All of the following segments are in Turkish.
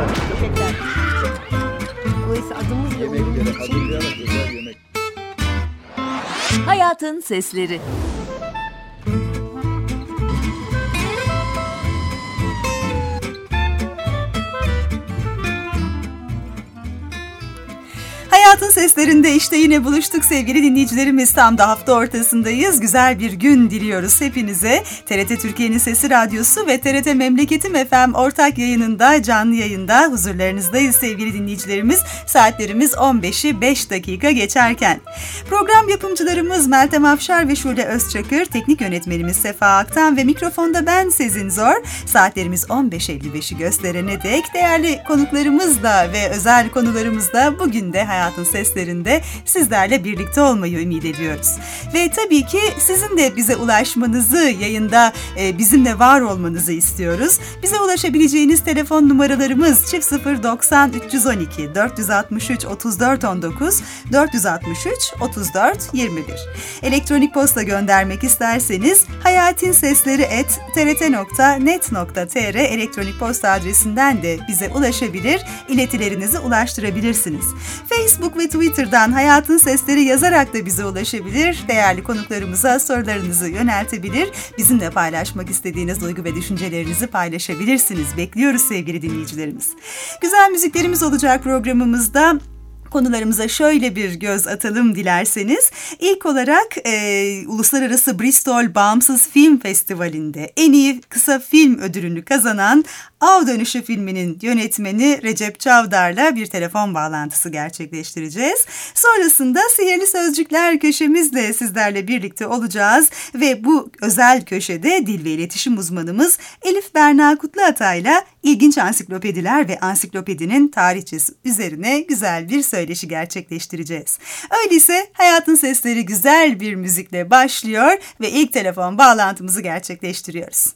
Teşekkürler. Dolayısıyla adımız bile Yemekleri onun için. hazırlayarak özel yemek. Hayatın Sesleri. Hayatın Seslerinde işte yine buluştuk sevgili dinleyicilerimiz. Tam da hafta ortasındayız. Güzel bir gün diliyoruz hepinize. TRT Türkiye'nin Sesi Radyosu ve TRT Memleketim FM ortak yayınında, canlı yayında huzurlarınızdayız sevgili dinleyicilerimiz. Saatlerimiz 15'i 5 dakika geçerken. Program yapımcılarımız Meltem Afşar ve Şule Özçakır, teknik yönetmenimiz Sefa Aktan ve mikrofonda ben Sezin Zor. Saatlerimiz 15.55'i gösterene dek değerli konuklarımızla ve özel konularımızla bugün de Hayatın Seslerinde sizlerle birlikte olmayı ümit ediyoruz. Ve tabii ki sizin de bize ulaşmanızı, yayında bizimle var olmanızı istiyoruz. Bize ulaşabileceğiniz telefon numaralarımız 090 312 463 34 19 463 34 21. Elektronik posta göndermek isterseniz hayatinsesleri@trt.net.tr elektronik posta adresinden de bize ulaşabilir, iletilerinizi ulaştırabilirsiniz. Facebook ve Twitter'dan Hayatın Sesleri yazarak da bize ulaşabilir. Değerli konuklarımıza sorularınızı yöneltebilir. Bizimle paylaşmak istediğiniz duygu ve düşüncelerinizi paylaşabilirsiniz. Bekliyoruz sevgili dinleyicilerimiz. Güzel müziklerimiz olacak programımızda. Konularımıza şöyle bir göz atalım dilerseniz. İlk olarak Uluslararası Bristol Bağımsız Film Festivali'nde en iyi kısa film ödülünü kazanan Av Dönüşü filminin yönetmeni Recep Çavdar'la bir telefon bağlantısı gerçekleştireceğiz. Sonrasında Sihirli Sözcükler köşemizle sizlerle birlikte olacağız ve bu özel köşede dil ve iletişim uzmanımız Elif Berna Kutluatay'la ilginç ansiklopediler ve ansiklopedinin tarihçesi üzerine güzel bir söyleşi gerçekleştireceğiz. Öyleyse Hayatın Sesleri güzel bir müzikle başlıyor ve ilk telefon bağlantımızı gerçekleştiriyoruz.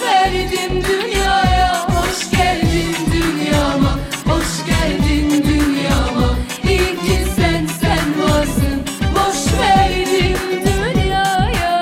verdim dünyaya. Hoş geldin dünyama, hoş geldin dünyama. İyi ki sen varsın, boş verdim dünyaya.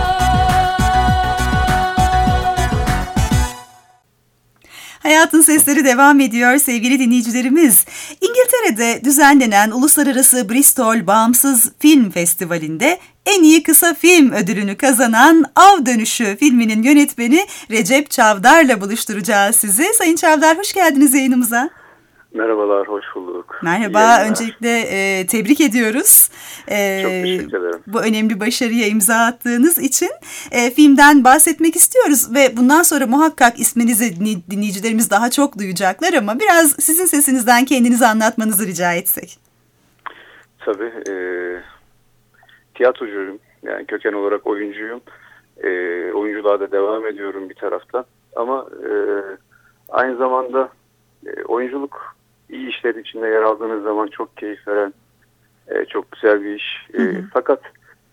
Hayatın Sesleri devam ediyor sevgili dinleyicilerimiz. İngiltere'de düzenlenen Uluslararası Bristol Bağımsız Film Festivali'nde en iyi kısa film ödülünü kazanan Av Dönüşü filminin yönetmeni Recep Çavdar'la buluşturacağız sizi. Sayın Çavdar, hoş geldiniz yayınımıza. Merhabalar, hoş bulduk. Merhaba, öncelikle tebrik ediyoruz. Çok teşekkür ederim. Bu önemli başarıya imza attığınız için filmden bahsetmek istiyoruz ve bundan sonra muhakkak isminizi dinleyicilerimiz daha çok duyacaklar ama biraz sizin sesinizden kendinizi anlatmanızı rica etsek. Tabii, tiyatrocuyum, yani köken olarak oyuncuyum. Oyunculuğa da devam ediyorum bir taraftan ama aynı zamanda oyunculuk iyi işler içinde yer aldığınız zaman çok keyif veren, çok güzel bir iş. Fakat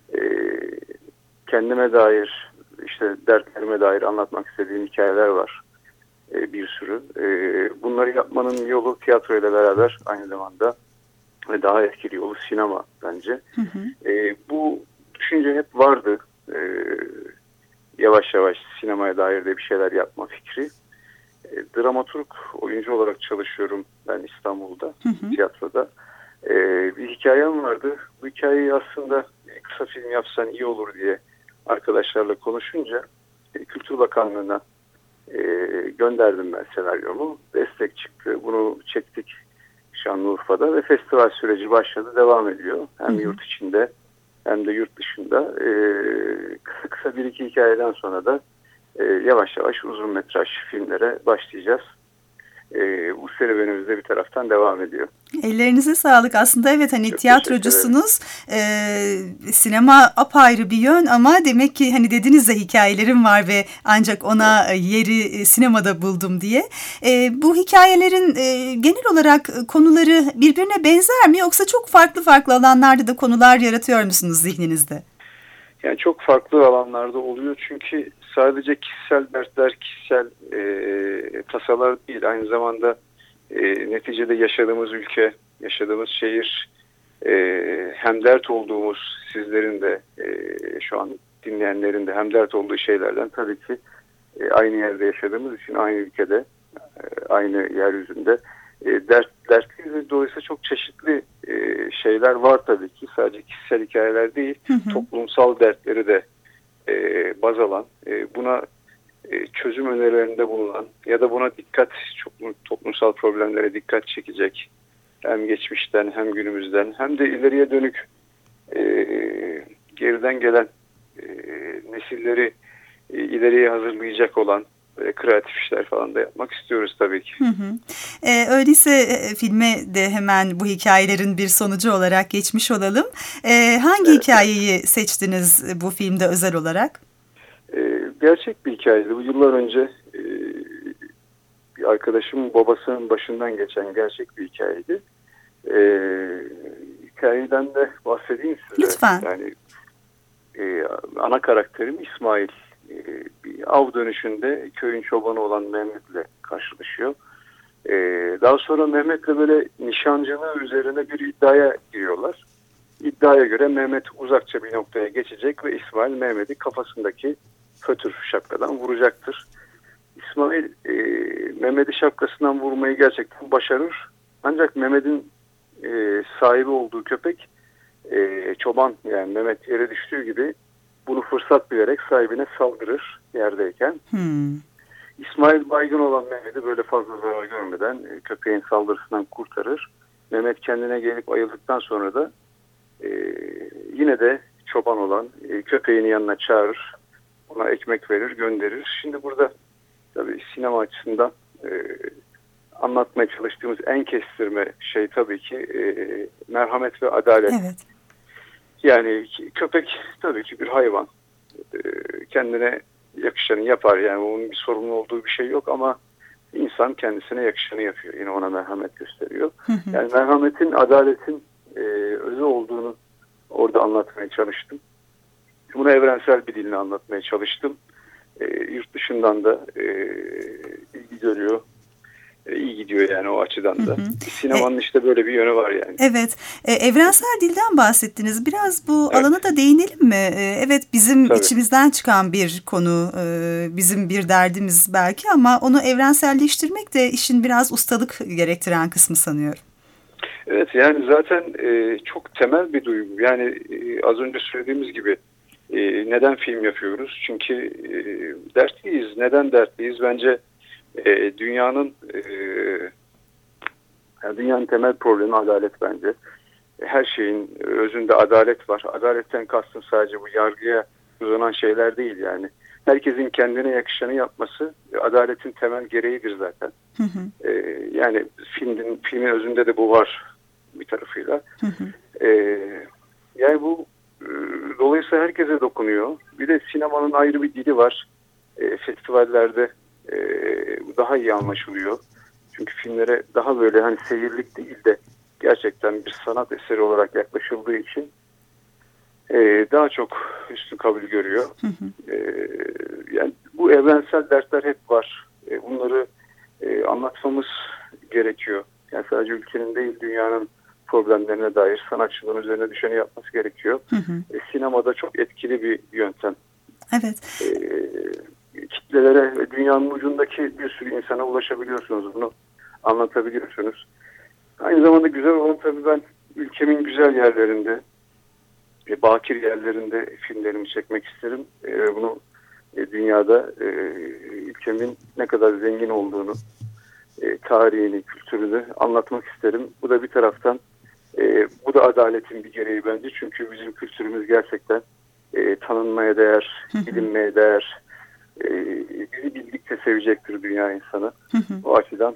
kendime dair, işte dertlerime dair anlatmak istediğim hikayeler var bir sürü. Bunları yapmanın yolu tiyatro ile beraber aynı zamanda ve daha etkili yolu sinema bence. Bu düşünce hep vardı. Yavaş yavaş sinemaya dair de bir şeyler yapma fikri. Dramaturg, oyuncu olarak çalışıyorum ben İstanbul'da, tiyatroda. Bir hikayem vardı. Bu hikayeyi aslında kısa film yapsan iyi olur diye arkadaşlarla konuşunca Kültür Bakanlığı'na gönderdim ben senaryomu. Destek çıktı. Bunu çektik Şanlıurfa'da ve festival süreci başladı, devam ediyor. Hem yurt içinde hem de yurt dışında. Kısa bir iki hikayeden sonra da yavaş yavaş uzun metraj filmlere başlayacağız. Bu serüvenimizde bir taraftan devam ediyor. Ellerinize sağlık. Aslında evet, hani çok tiyatrocusunuz. Sinema apayrı bir yön ama demek ki hani dediniz de hikayelerim var ve ancak ona yeri sinemada buldum diye. Bu hikayelerin genel olarak konuları birbirine benzer mi, yoksa çok farklı farklı alanlarda da konular yaratıyor musunuz zihninizde? Yani çok farklı alanlarda oluyor çünkü sadece kişisel dertler, kişisel tasalar değil. Aynı zamanda neticede yaşadığımız ülke, yaşadığımız şehir, hem dert olduğumuz, sizlerin de şu an dinleyenlerin de hem dert olduğu şeylerden tabii ki aynı yerde yaşadığımız için aynı ülkede, aynı yeryüzünde dertliyiz ve dolayısıyla çok çeşitli şeyler var tabii ki. Sadece kişisel hikayeler değil, toplumsal dertleri de baz alan, buna çözüm önerilerinde bulunan ya da buna toplumsal problemlere dikkat çekecek, hem geçmişten hem günümüzden hem de ileriye dönük geriden gelen nesilleri ileriye hazırlayacak olan kreatif işler falan da yapmak istiyoruz tabii ki. Öyleyse filme de hemen bu hikayelerin bir sonucu olarak geçmiş olalım. Hangi hikayeyi seçtiniz bu filmde özel olarak? Gerçek bir hikayeydi. Bu yıllar önce bir arkadaşımın babasının başından geçen gerçek bir hikayeydi. Hikayeden de bahsedeyim size. Lütfen. Yani ana karakterim İsmail. Bir av dönüşünde köyün çobanı olan Mehmet'le karşılaşıyor. Daha sonra Mehmet'le böyle nişancılığı üzerine bir iddiaya giriyorlar. İddiaya göre Mehmet uzakça bir noktaya geçecek ve İsmail Mehmet'i kafasındaki fötür şapkadan vuracaktır. İsmail Mehmet'i şapkasından vurmayı gerçekten başarır. Ancak Mehmet'in sahibi olduğu köpek çoban, yani Mehmet yere düştüğü gibi bunu fırsat bilerek sahibine saldırır yerdeyken. İsmail baygın olan Mehmet'i böyle fazla zarar görmeden köpeğin saldırısından kurtarır. Mehmet kendine gelip ayıldıktan sonra da yine de çoban olan köpeğin yanına çağırır. Ona ekmek verir, gönderir. Şimdi burada tabii sinema açısından anlatmaya çalıştığımız en kestirme şey tabii ki merhamet ve adalet. Evet. Yani köpek tabii ki bir hayvan. Kendine yakışanı yapar. Yani onun bir sorumlu olduğu bir şey yok ama insan kendisine yakışanı yapıyor. Yine ona merhamet gösteriyor. Yani merhametin, adaletin özü olduğunu orada anlatmaya çalıştım. Bunu evrensel bir dille anlatmaya çalıştım. Yurt dışından da ilgi görüyor. İyi gidiyor yani o açıdan da. Sinemanın işte böyle bir yönü var yani. Evet. Evrensel dilden bahsettiniz. Biraz bu Evet. alana da değinelim mi? Evet, bizim Tabii. içimizden çıkan bir konu, bizim bir derdimiz belki ama onu evrenselleştirmek de işin biraz ustalık gerektiren kısmı sanıyorum. Evet, yani zaten çok temel bir duygu. Yani az önce söylediğimiz gibi neden film yapıyoruz? Çünkü dertliyiz. Neden dertliyiz? Bence dünyanın temel problemi adalet bence. Her şeyin özünde adalet var. Adaletten kastım sadece bu yargıya uzanan şeyler değil yani. Herkesin kendine yakışanı yapması adaletin temel gereğidir zaten. Yani filmin özünde de bu var bir tarafıyla. Yani bu dolayısıyla herkese dokunuyor. Bir de sinemanın ayrı bir dili var. Festivallerde daha iyi anlaşılıyor. Çünkü filmlere daha böyle hani seyirlik değil de gerçekten bir sanat eseri olarak yaklaşıldığı için daha çok üstün kabul görüyor. Yani bu evrensel dertler hep var. Bunları anlatmamız gerekiyor. Yani sadece ülkenin değil dünyanın problemlerine dair sanatçıların üzerine düşeni yapması gerekiyor. Sinemada çok etkili bir yöntem. Evet. Kitlelere ve dünyanın ucundaki bir sürü insana ulaşabiliyorsunuz. Bunu anlatabiliyorsunuz. Aynı zamanda güzel olan tabii ben ülkemin güzel yerlerinde, bakir yerlerinde filmlerimi çekmek isterim. Bunu dünyada ülkemin ne kadar zengin olduğunu, tarihini, kültürünü anlatmak isterim. Bu da bir taraftan bu da adaletin bir gereği bence. Çünkü bizim kültürümüz gerçekten tanınmaya değer, bilinmeye değer. Bizi bildikçe sevecektir dünya insanı. O açıdan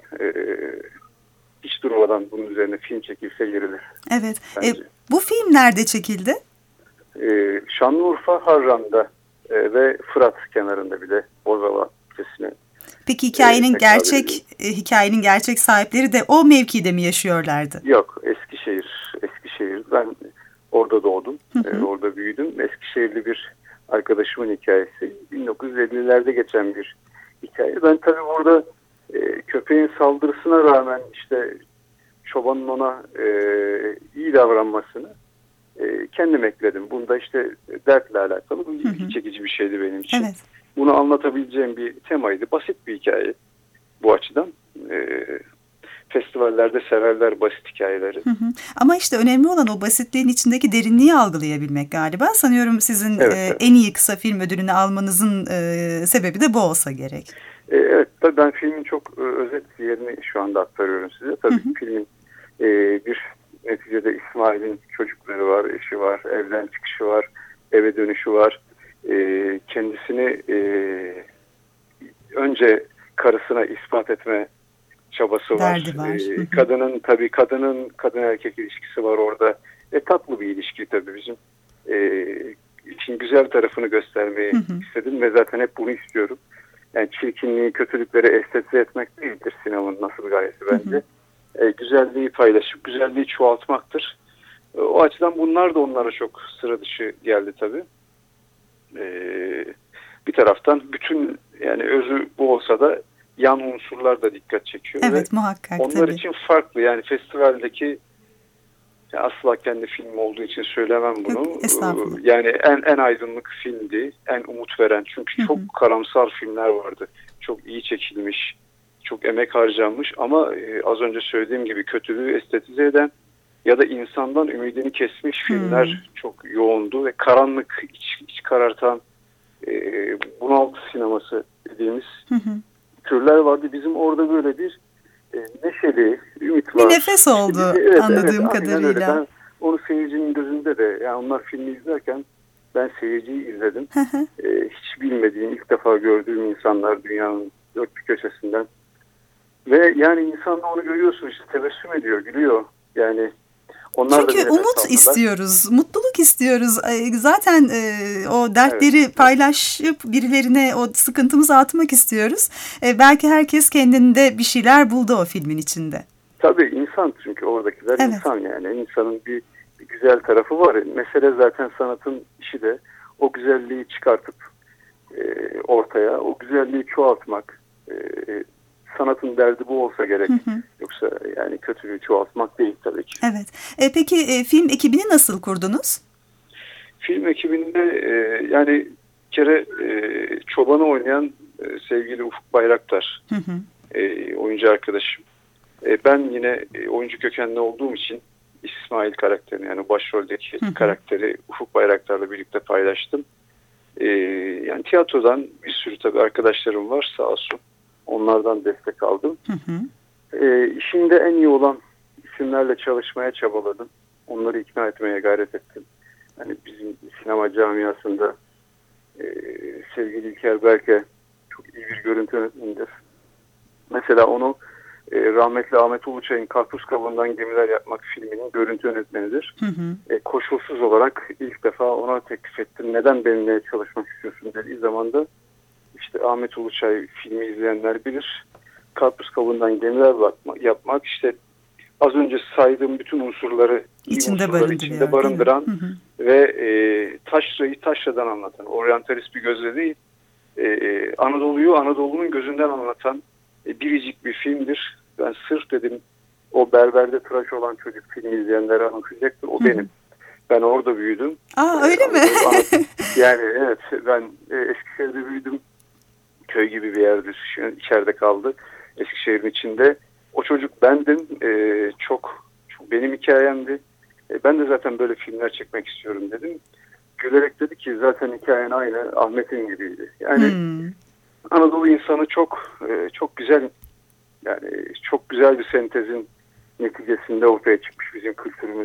hiç durmadan bunun üzerine film çekilse yeridir. Evet. Bu film nerede çekildi? Şanlıurfa, Harran'da ve Fırat kenarında bir de Bozova ilçesine. Peki hikayenin gerçek sahipleri de o mevkide mi yaşıyorlardı? Yok, Eskişehir. Ben orada doğdum, orada büyüdüm. Eskişehirli bir arkadaşımın hikayesi. 1950'lerde geçen bir hikaye. Ben tabii burada köpeğin saldırısına rağmen işte çobanın ona iyi davranmasını kendim ekledim. Bunda işte dertle alakalı bu ilgi çekici bir şeydi benim için. Evet. Bunu anlatabileceğim bir temaydı. Basit bir hikaye bu açıdan. Festivallerde severler basit hikayeleri. Ama işte önemli olan o basitliğin içindeki derinliği algılayabilmek galiba. Sanıyorum sizin Evet. en iyi kısa film ödülünü almanızın sebebi de bu olsa gerek. Evet, tabii ben filmin çok özet yerini şu anda aktarıyorum size. Tabii filmin bir neticede İsmail'in çocukları var, eşi var, evden çıkışı var, eve dönüşü var. Kendisini önce karısına ispat etme çabası var. Kadın erkek ilişkisi var orada. Tatlı bir ilişki tabii bizim. İşin güzel tarafını göstermeyi istedim ve zaten hep bunu istiyorum. Yani çirkinliği, kötülükleri estetize etmek değildir sinemanın nasıl gayesi bence. Güzelliği paylaşıp güzelliği çoğaltmaktır. O açıdan bunlar da onlara çok sıra dışı geldi tabii. Bir taraftan bütün yani özü bu olsa da yan unsurlar da dikkat çekiyor. Evet, muhakkak. Onlar tabii. için farklı yani festivaldeki asla kendi film olduğu için söylemem bunu. Yok, estağfurullah. Yani en aydınlık filmdi, en umut veren. Çünkü çok karamsar filmler vardı. Çok iyi çekilmiş, çok emek harcanmış ama az önce söylediğim gibi kötülüğü estetize eden ya da insandan ümidini kesmiş filmler çok yoğundu ve karanlık, iç karartan bunaltı sineması dediğimiz türler vardı. Bizim orada böyle bir neşeli, ümit var. Bir nefes oldu anladığım kadarıyla. Öyle. Ben onu seyircinin gözünde de yani onlar filmi izlerken ben seyirciyi izledim. Hiç bilmediğim, ilk defa gördüğüm insanlar dünyanın dört bir köşesinden. Ve yani insan da onu görüyorsun işte tebessüm ediyor, gülüyor. Yani onlar çünkü da umut istiyoruz, mutluluk istiyoruz. Zaten o dertleri paylaşıp birilerine o sıkıntımızı atmak istiyoruz. Belki herkes kendinde bir şeyler buldu o filmin içinde. Tabii insan çünkü oradakiler insan yani. İnsanın bir güzel tarafı var. Mesele zaten sanatın işi de o güzelliği çıkartıp ortaya. O güzelliği çoğaltmak. Sanatın derdi bu olsa gerek. Yoksa yani kötülüğü çoğaltmak değil tabii ki. Evet. Peki film ekibini nasıl kurdunuz? Film ekibinde yani bir kere çobanı oynayan sevgili Ufuk Bayraktar oyuncu arkadaşım. Ben yine oyuncu kökenli olduğum için İsmail karakterini, yani başroldeki karakteri Ufuk Bayraktar'la birlikte paylaştım. Yani tiyatrodan bir sürü tabii arkadaşlarım var, sağ olsun. Onlardan destek aldım. İşinde en iyi olan isimlerle çalışmaya çabaladım. Onları ikna etmeye gayret ettim. Yani bizim sinema camiasında sevgili İlker Berke çok iyi bir görüntü yönetmenidir. Mesela onu rahmetli Ahmet Uluçay'ın Karpuz Kabuğundan Gemiler Yapmak filminin görüntü yönetmenidir. Koşulsuz olarak ilk defa ona teklif ettim. Neden benimle çalışmak istiyorsun dediği zaman da işte Ahmet Uluçay filmi izleyenler bilir. Karpuz Kabuğundan Gemiler Yapmak işte az önce saydığım bütün unsurları içinde barındıran ve taşrayı taşradan anlatan, oryantalist bir gözle değil, Anadolu'yu Anadolu'nun gözünden anlatan biricik bir filmdir. Ben sırf dedim o berberde tıraş olan çocuk filmi izleyenlere anlatacaktır. O benim. Ben orada büyüdüm. Öyle mi? Yani evet, ben Eskişehir'de büyüdüm. Köy gibi bir yerdir. İçeride kaldı. Eskişehir'in içinde. O çocuk bendim. Çok benim hikayemdi. Ben de zaten böyle filmler çekmek istiyorum dedim. Gülerek dedi ki zaten hikayen aynı Ahmet'in gibiydi. Yani Anadolu insanı çok güzel, yani çok güzel bir sentezin neticesinde ortaya çıkmış bizim kültürümüz.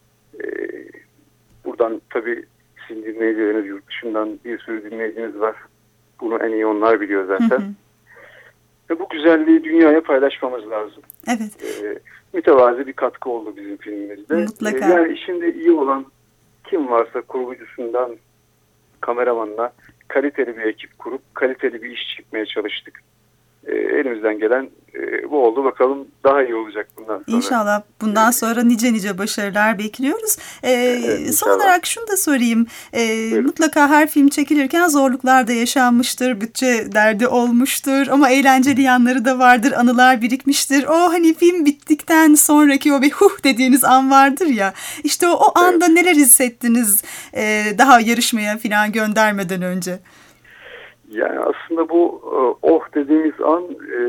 Buradan tabii sizin dinleyicileriniz, yurt dışından bir sürü dinleyiciniz var. Bunu en iyi onlar biliyor zaten. Ve bu güzelliği dünyaya paylaşmamız lazım. Evet. Mütevazi bir katkı oldu bizim filmimizde. Mutlaka. Yani şimdi iyi olan kim varsa kurgucusundan kameramanına kaliteli bir ekip kurup kaliteli bir iş çıkmaya çalıştık. Elimizden gelen bu oldu. Bakalım daha iyi olacak bundan sonra. İnşallah bundan sonra nice başarılar bekliyoruz. Son olarak şunu da sorayım. Mutlaka her film çekilirken zorluklar da yaşanmıştır. Bütçe derdi olmuştur. Ama eğlenceli yanları da vardır. Anılar birikmiştir. O hani film bittikten sonraki o bir dediğiniz an vardır ya. İşte o anda neler hissettiniz daha yarışmaya falan göndermeden önce? Yani aslında bu dediğimiz an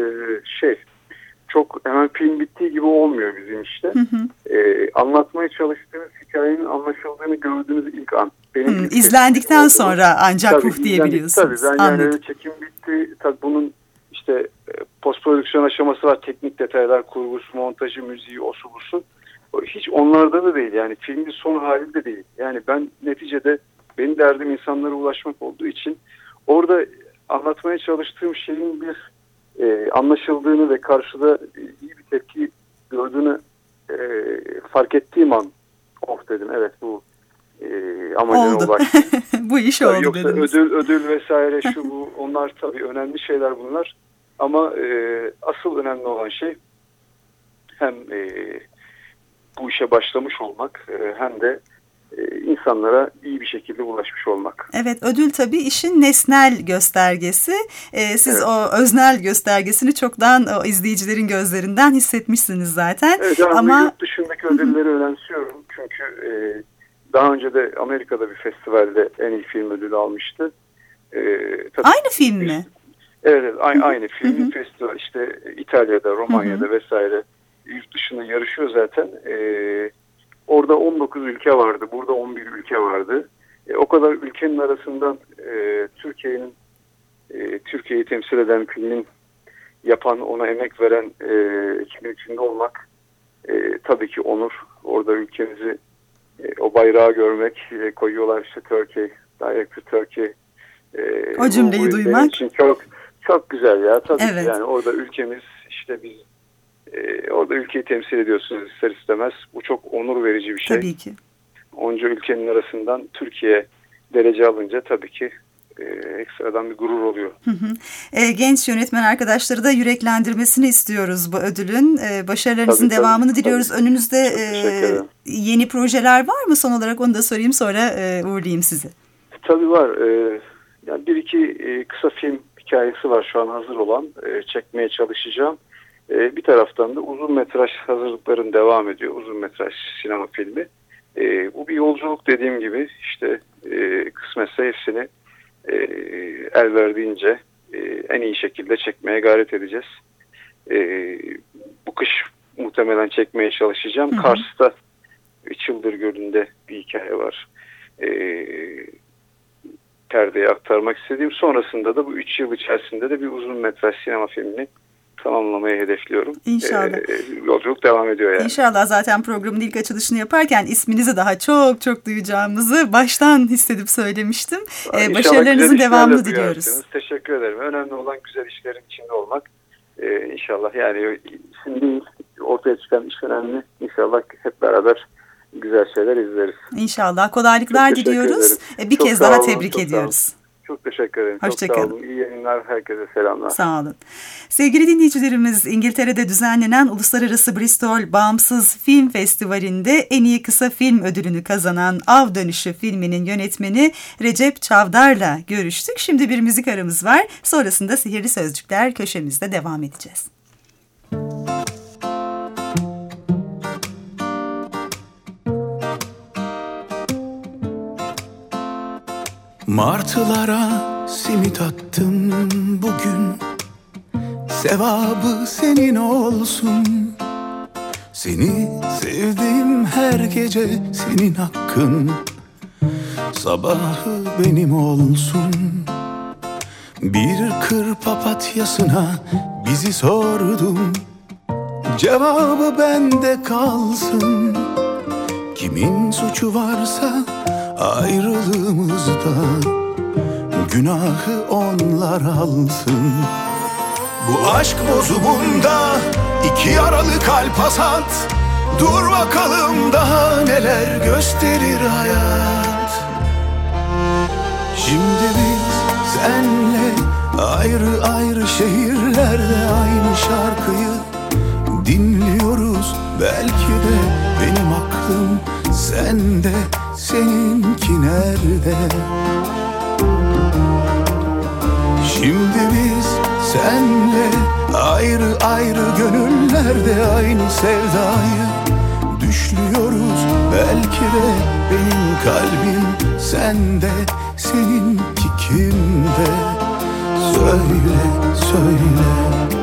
çok hemen film bittiği gibi olmuyor bizim işte. Anlatmaya çalıştığımız hikayenin anlaşıldığını gördüğünüz ilk an. Benim izlendikten sonra ancak diyebiliyorsunuz. Tabii yani çekim bitti. Tabii bunun işte post prodüksiyon aşaması var. Teknik detaylar, kurgusu, montajı, müziği, osu busu. Hiç onlarda da değil. Yani filmin son hali de değil. Yani ben neticede benim derdim insanlara ulaşmak olduğu için orada anlatmaya çalıştığım şeyin bir anlaşıldığını ve karşıda iyi bir tepki gördüğünü fark ettiğim an dedim. Evet, bu amacına ulaştı. Bu iş tabii oldu yoksa dediniz. ödül vesaire bu onlar tabii önemli şeyler bunlar. Ama asıl önemli olan şey hem bu işe başlamış olmak hem de insanlara iyi bir şekilde ulaşmış olmak. Evet, ödül tabii işin nesnel göstergesi. Siz o öznel göstergesini çoktan o izleyicilerin gözlerinden hissetmişsiniz zaten. Evet, ama yurt dışındaki ödülleri önemsiyorum. Çünkü daha önce de Amerika'da bir festivalde en iyi film ödülü almıştı. Aynı film mi? Evet, aynı film. Festival işte İtalya'da, Romanya'da vesaire yurt dışında yarışıyor zaten. Orada 19 ülke vardı. Burada 11 ülke vardı. O kadar ülkenin arasından Türkiye'yi temsil eden filmin yapan, ona emek veren ekibin içinde olmak tabii ki onur. Orada ülkemizi o bayrağı görmek, koyuyorlar işte Turkey, Director Turkey. O cümleyi duymak için çok güzel ya. Tabii ki yani orada ülkemiz, işte biz orada ülkeyi temsil ediyorsunuz ister istemez. Bu çok onur verici bir şey. Tabii ki. Onca ülkenin arasından Türkiye derece alınca tabii ki ekstradan bir gurur oluyor. Genç yönetmen arkadaşları da yüreklendirmesini istiyoruz bu ödülün. Başarılarınızın devamını diliyoruz. Tabii. Önünüzde yeni projeler var mı? Son olarak onu da sorayım, sonra uğurlayayım sizi. Tabii var. Yani bir iki kısa film hikayesi var şu an hazır olan. Çekmeye çalışacağım. Bir taraftan da uzun metraj hazırlıkların devam ediyor. Uzun metraj sinema filmi. Bu bir yolculuk dediğim gibi. İşte kısmetse hepsini el verdiğince en iyi şekilde çekmeye gayret edeceğiz. Bu kış muhtemelen çekmeye çalışacağım. Kars'ta 3 yıldır Gölü'nde bir hikaye var. Perdeye aktarmak istediğim. Sonrasında da bu 3 yıl içerisinde de bir uzun metraj sinema filmini tamamlamayı hedefliyorum. İnşallah. Yolculuk devam ediyor yani. İnşallah, zaten programın ilk açılışını yaparken isminizi daha çok çok duyacağımızı baştan hissedip söylemiştim. Başarılarınızın devamını diliyoruz. Teşekkür ederim. Önemli olan güzel işlerin içinde olmak. İnşallah yani şimdi ortaya çıkan iş önemli. İnşallah hep beraber güzel şeyler izleriz. İnşallah. Kolaylıklar diliyoruz. Bir çok kez daha tebrik ediyoruz. Çok teşekkür ederim. Hoşça çok sağ kalın. olun. İyi yayınlar. Herkese selamlar. Sağ olun. Sevgili dinleyicilerimiz, İngiltere'de düzenlenen Uluslararası Bristol Bağımsız Film Festivali'nde en iyi kısa film ödülünü kazanan Av Dönüşü filminin yönetmeni Recep Çavdar'la görüştük. Şimdi bir müzik aramız var. Sonrasında Sihirli Sözcükler köşemizde devam edeceğiz. Martılara simit attım bugün, sevabı senin olsun. Seni sevdim her gece, senin hakkın, sabahı benim olsun. Bir kır papatyasına bizi sordum, cevabı bende kalsın. Kimin suçu varsa ayrılığımızda, günahı onlar alsın. Bu aşk bozumunda iki yaralı kalp hasat, dur bakalım daha neler gösterir hayat. Şimdi biz senle ayrı ayrı şehirlerde aynı şarkıyı dinliyoruz. Belki de benim aklım sende, seninki nerede? Şimdi biz senle ayrı ayrı gönüllerde aynı sevdayı düşlüyoruz. Belki de benim kalbim sende, seninki kimde? Söyle, söyle.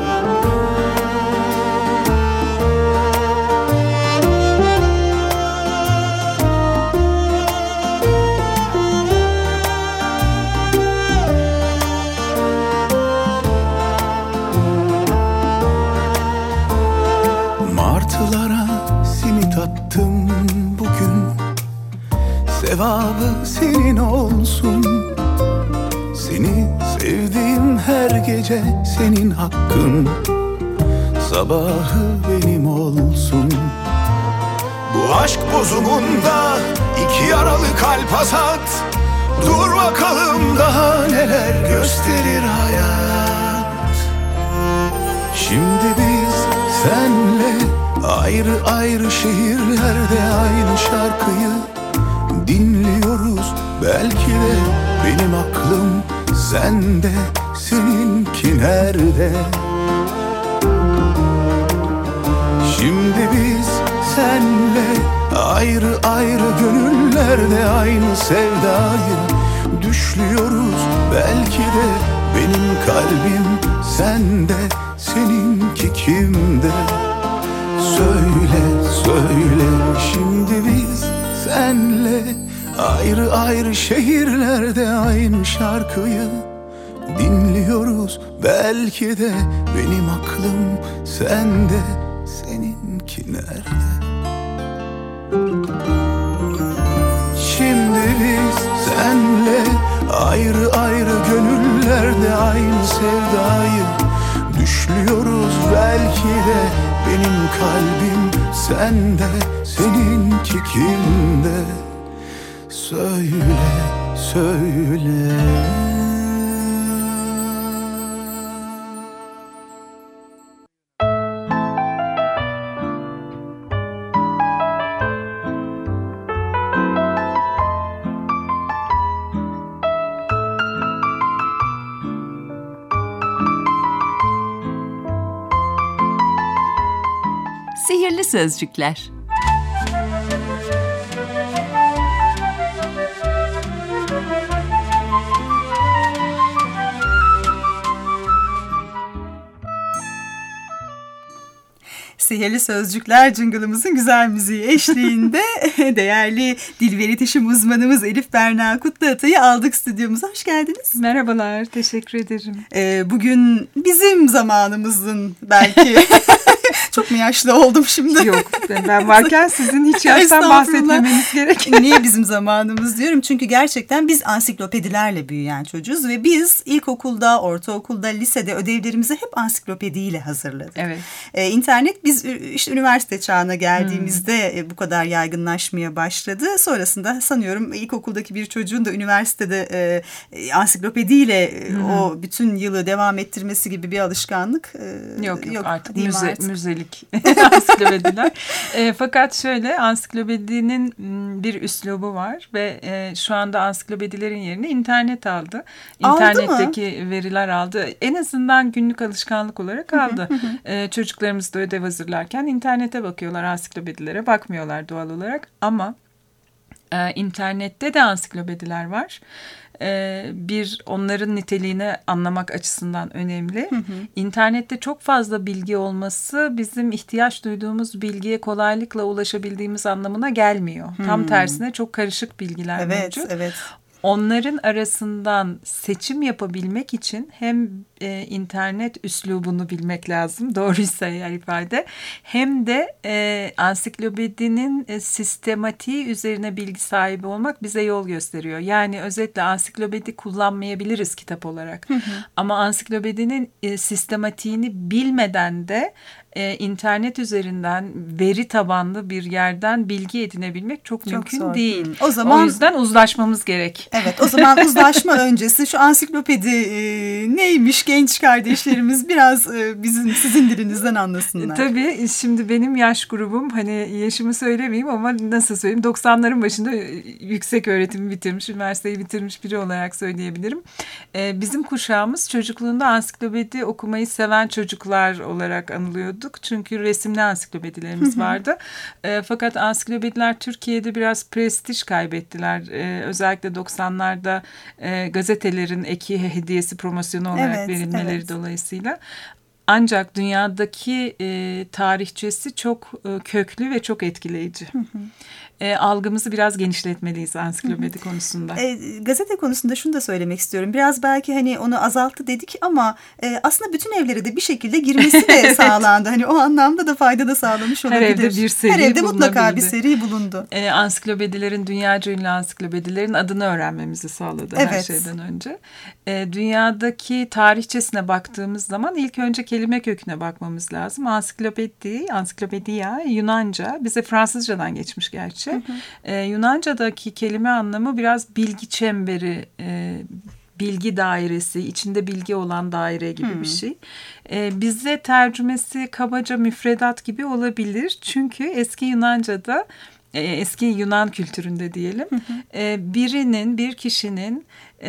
Attım bugün, sevabı senin olsun. Seni sevdiğim her gece, senin hakkın, sabahı benim olsun. Bu aşk bozumunda iki yaralı kalp hasat, dur bakalım daha neler gösterir hayat. Şimdi biz senle ayrı ayrı şehirlerde aynı şarkıyı dinliyoruz. Belki de benim aklım sende, seninki nerede? Şimdi biz senle ayrı ayrı gönüllerde aynı sevdayı düşlüyoruz. Belki de benim kalbim sende, seninki kimde? Söyle, söyle. Şimdi biz senle ayrı ayrı şehirlerde aynı şarkıyı dinliyoruz. Belki de benim aklım sende, seninki nerede? Şimdi biz senle ayrı ayrı gönüllerde aynı sevdayı düşlüyoruz. Belki de benim kalbim sende, seninki kimde? Söyle, söyle. Sihirli Sözcükler. Sihirli Sözcükler jingle'ımızın güzel müziği eşliğinde değerli dil ve iletişim uzmanımız Elif Berna Kutluatay'ı aldık stüdyomuza. Hoş geldiniz. Merhabalar, teşekkür ederim. Bugün bizim zamanımızın belki... Çok mu yaşlı oldum şimdi? Yok, ben varken sizin hiç yaştan bahsetmemeniz gerek. Niye bizim zamanımız diyorum? Çünkü gerçekten biz ansiklopedilerle büyüyen çocuğuz ve biz ilkokulda, ortaokulda, lisede ödevlerimizi hep ansiklopediyle hazırladık. Evet. İnternet biz işte üniversite çağına geldiğimizde bu kadar yaygınlaşmaya başladı. Sonrasında sanıyorum ilkokuldaki bir çocuğun da üniversitede ansiklopediyle o bütün yılı devam ettirmesi gibi bir alışkanlık yok artık müzelik ansiklopediler. Fakat şöyle, ansiklopedinin bir üslubu var ve şu anda ansiklopedilerin yerini internet aldı. İnternetteki veriler aldı. En azından günlük alışkanlık olarak aldı. Çocuklarımız da ödev hazırlarken internete bakıyorlar, ansiklopedilere bakmıyorlar doğal olarak. Ama internette de ansiklopediler var. Bir, onların niteliğini anlamak açısından önemli. İnternette çok fazla bilgi olması bizim ihtiyaç duyduğumuz bilgiye kolaylıkla ulaşabildiğimiz anlamına gelmiyor. Tam tersine çok karışık bilgiler mevcut. Evet. Onların arasından seçim yapabilmek için hem internet üslubunu bilmek lazım, doğruysa eğer ifade, hem de ansiklopedinin sistematiği üzerine bilgi sahibi olmak bize yol gösteriyor. Yani özetle ansiklopedi kullanmayabiliriz kitap olarak. Ama ansiklopedinin sistematiğini bilmeden de internet üzerinden veri tabanlı bir yerden bilgi edinebilmek çok mümkün zor değil. O yüzden uzlaşmamız gerek. Evet, o zaman uzlaşma öncesi şu ansiklopedi neymiş, genç kardeşlerimiz biraz sizin dilinizden anlasınlar. Tabii, şimdi benim yaş grubum, hani yaşımı söylemeyeyim ama nasıl söyleyeyim, 90'ların başında yüksek öğretimi bitirmiş, üniversiteyi bitirmiş biri olarak söyleyebilirim. Bizim kuşağımız çocukluğunda ansiklopedi okumayı seven çocuklar olarak anılıyordu. Çünkü resimli ansiklopedilerimiz vardı. Fakat ansiklopediler Türkiye'de biraz prestij kaybettiler. Özellikle 90'larda gazetelerin eki hediyesi promosyonu olarak verilmeleri dolayısıyla. Ancak dünyadaki tarihçesi çok köklü ve çok etkileyici. Algımızı biraz genişletmeliyiz ansiklopedi konusunda. Gazete konusunda şunu da söylemek istiyorum. Biraz belki hani onu azalttı dedik ama aslında bütün evlere de bir şekilde girmesi de sağlandı. Hani o anlamda da fayda da sağlamış olabilir. Her evde bir seri Her evde mutlaka bir seri bulundu. Ansiklopedilerin, dünyaca ünlü ansiklopedilerin adını öğrenmemizi sağladı her şeyden önce. Dünyadaki tarihçesine baktığımız zaman ilk önce kelime köküne bakmamız lazım. Ansiklopediya Yunanca, bize Fransızcadan geçmiş gerçi. Yunanca'daki kelime anlamı biraz bilgi çemberi, bilgi dairesi, içinde bilgi olan daire gibi bir şey. Bize tercümesi kabaca müfredat gibi olabilir. Çünkü eski Yunanca'da, eski Yunan kültüründe diyelim, bir kişinin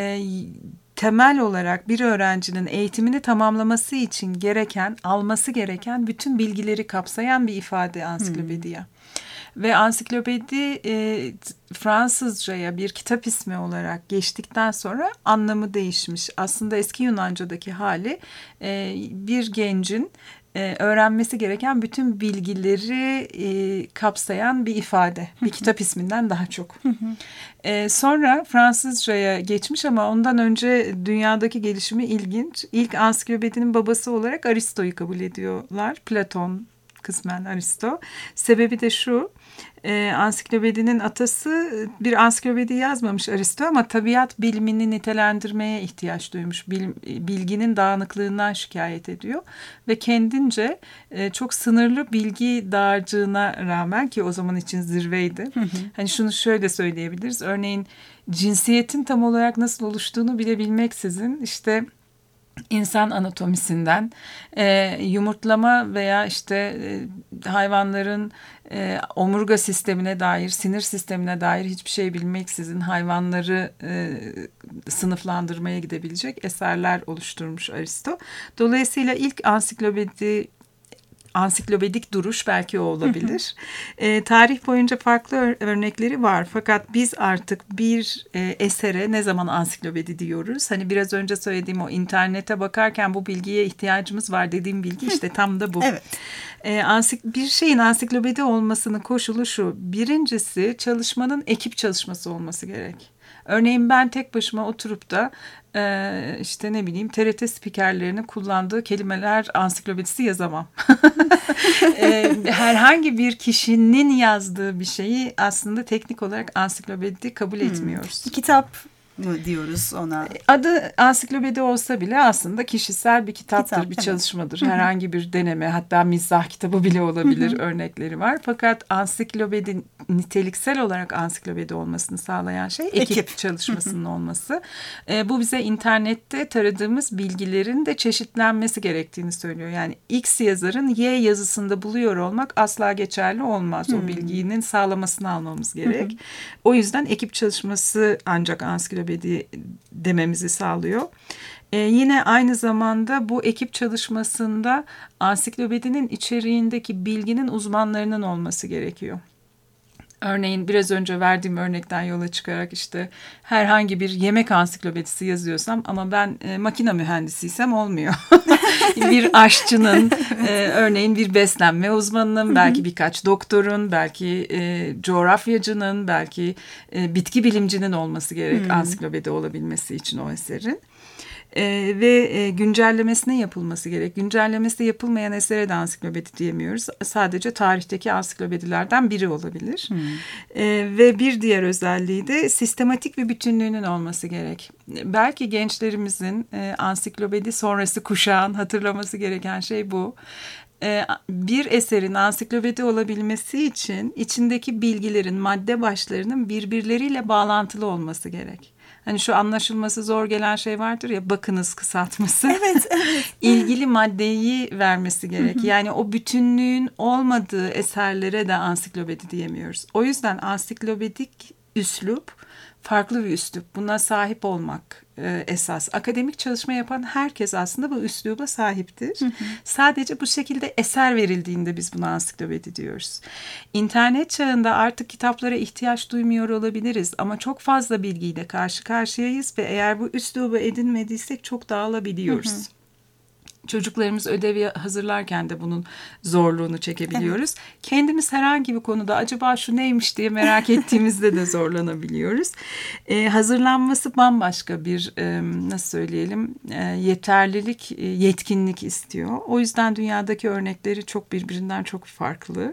temel olarak bir öğrencinin eğitimini tamamlaması için alması gereken bütün bilgileri kapsayan bir ifade ansiklopediya. Ve ansiklopedi Fransızcaya bir kitap ismi olarak geçtikten sonra anlamı değişmiş. Aslında eski Yunanca'daki hali bir gencin öğrenmesi gereken bütün bilgileri kapsayan bir ifade. Bir kitap isminden daha çok. Sonra Fransızcaya geçmiş ama ondan önce dünyadaki gelişimi ilginç. İlk ansiklopedinin babası olarak Aristo'yu kabul ediyorlar. Platon, kısmen Aristo. Sebebi de şu: ansiklopedinin atası bir ansiklopedi yazmamış Aristo ama tabiat bilimini nitelendirmeye ihtiyaç duymuş. Bilginin dağınıklığından şikayet ediyor ve kendince çok sınırlı bilgi dağarcığına rağmen, ki o zaman için zirveydi. Hani şunu şöyle söyleyebiliriz. Örneğin cinsiyetin tam olarak nasıl oluştuğunu bile bilmeksizin işte insan anatomisinden yumurtlama veya işte hayvanların omurga sistemine dair, sinir sistemine dair hiçbir şey bilmeksizin hayvanları sınıflandırmaya gidebilecek eserler oluşturmuş Aristo. Dolayısıyla ilk ansiklopedi ansiklopedik duruş belki o olabilir. Tarih boyunca farklı örnekleri var. Fakat biz artık bir esere ne zaman ansiklopedi diyoruz? Hani biraz önce söylediğim o internete bakarken bu bilgiye ihtiyacımız var dediğim bilgi işte tam da bu. Evet. Bir şeyin ansiklopedi olmasının koşulu şu. Birincisi çalışmanın ekip çalışması olması gerek. Örneğin ben tek başıma oturup da işte ne bileyim TRT spikerlerinin kullandığı kelimeler ansiklopedisi yazamam. Herhangi bir kişinin yazdığı bir şeyi aslında teknik olarak ansiklopedi kabul etmiyoruz. Kitap mı diyoruz ona? Adı ansiklopedi olsa bile aslında kişisel bir kitaptır, bir evet. çalışmadır. Herhangi bir deneme, hatta mizah kitabı bile olabilir, örnekleri var. Fakat ansiklopedi, niteliksel olarak ansiklopedi olmasını sağlayan şey ekip çalışmasının olması. Bu bize internette taradığımız bilgilerin de çeşitlenmesi gerektiğini söylüyor. Yani X yazarın Y yazısında buluyor olmak asla geçerli olmaz. O bilginin sağlamasını almamız gerek. O yüzden ekip çalışması ancak ansiklopedi dememizi sağlıyor. Yine aynı zamanda bu ekip çalışmasında ansiklopedinin içeriğindeki bilginin uzmanlarının olması gerekiyor. Örneğin biraz önce verdiğim örnekten yola çıkarak işte herhangi bir yemek ansiklopedisi yazıyorsam ama ben makine mühendisiysem olmuyor. Bir aşçının, örneğin bir beslenme uzmanının, belki birkaç doktorun, belki coğrafyacının, belki bitki bilimcinin olması gerek ansiklopedi olabilmesi için o eserin. Ve güncellemesinin yapılması gerek. Güncellemesi yapılmayan esere de ansiklopedi diyemiyoruz. Sadece tarihteki ansiklopedilerden biri olabilir. Ve bir diğer özelliği de sistematik bir bütünlüğünün olması gerek. Belki gençlerimizin ansiklopedi sonrası kuşağın hatırlaması gereken şey bu. Bir eserin ansiklopedi olabilmesi için içindeki bilgilerin, madde başlarının birbirleriyle bağlantılı olması gerek. Hani şu anlaşılması zor gelen şey vardır ya, bakınız kısaltması. Evet. İlgili maddeyi vermesi gerek. Yani o bütünlüğün olmadığı eserlere de ansiklopedi diyemiyoruz. O yüzden ansiklopedik üslup farklı bir üslup. Buna sahip olmak esas. Akademik çalışma yapan herkes aslında bu üsluba sahiptir. Sadece bu şekilde eser verildiğinde biz buna ansiklopedi diyoruz. İnternet çağında artık kitaplara ihtiyaç duymuyor olabiliriz ama çok fazla bilgiyle karşı karşıyayız ve eğer bu üslubu edinmediysek çok dağılabiliyoruz. Çocuklarımız ödevi hazırlarken de bunun zorluğunu çekebiliyoruz. Evet. Kendimiz herhangi bir konuda acaba şu neymiş diye merak ettiğimizde de zorlanabiliyoruz. Hazırlanması bambaşka bir nasıl söyleyelim yeterlilik, yetkinlik istiyor. O yüzden dünyadaki örnekleri çok birbirinden çok farklı.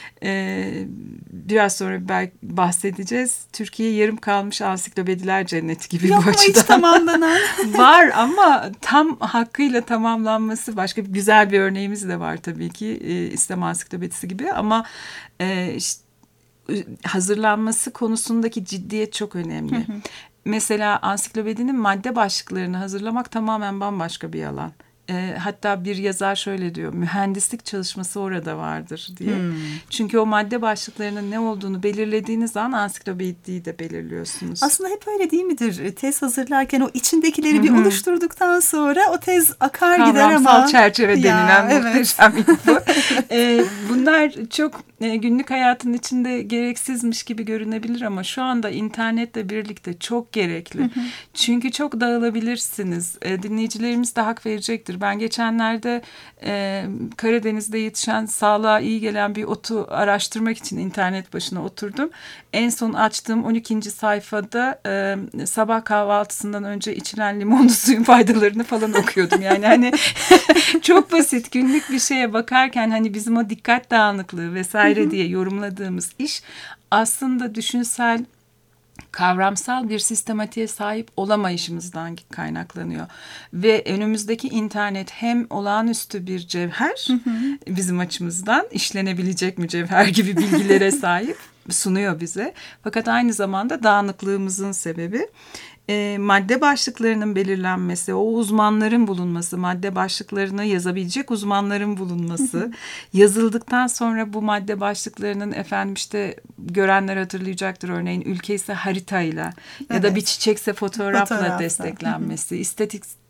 Biraz sonra belki bahsedeceğiz. Türkiye yarım kalmış ansiklopediler cenneti gibi yok bu açıdan. Yok mu hiç tamamlanan? Var ama tam hakkıyla tamamlanması başka güzel bir örneğimiz de var tabii ki. İslam ansiklopedisi gibi ama işte, hazırlanması konusundaki ciddiyet çok önemli. Mesela ansiklopedinin madde başlıklarını hazırlamak tamamen bambaşka bir alan. Hatta bir yazar şöyle diyor, mühendislik çalışması orada vardır diye. Çünkü o madde başlıklarının ne olduğunu belirlediğiniz zaman ansiklopediyi de belirliyorsunuz. Aslında hep öyle değil midir? Tez hazırlarken o içindekileri bir oluşturduktan sonra o tez akar gider ama. Kavramsal çerçeve denilen muhteşem yapı. Bunlar çok günlük hayatın içinde gereksizmiş gibi görünebilir ama şu anda internetle birlikte çok gerekli. Çünkü çok dağılabilirsiniz. Dinleyicilerimiz de hak verecektir. Ben geçenlerde Karadeniz'de yetişen, sağlığa iyi gelen bir otu araştırmak için internet başına oturdum. En son açtığım 12. sayfada sabah kahvaltısından önce içilen limonlu suyun faydalarını falan okuyordum. Yani hani çok basit günlük bir şeye bakarken hani bizim o dikkat dağınıklığı vesaire diye yorumladığımız iş aslında düşünsel, kavramsal bir sistematiğe sahip olamayışımızdan kaynaklanıyor. Ve önümüzdeki internet hem olağanüstü bir cevher, bizim açımızdan işlenebilecek mücevher gibi bilgilere sahip sunuyor bize. Fakat aynı zamanda dağınıklığımızın sebebi. Madde başlıklarının belirlenmesi, o uzmanların bulunması, madde başlıklarını yazabilecek uzmanların bulunması, yazıldıktan sonra bu madde başlıklarının efendim işte görenler hatırlayacaktır, örneğin ülke ise haritayla ya da bir çiçekse fotoğrafla desteklenmesi,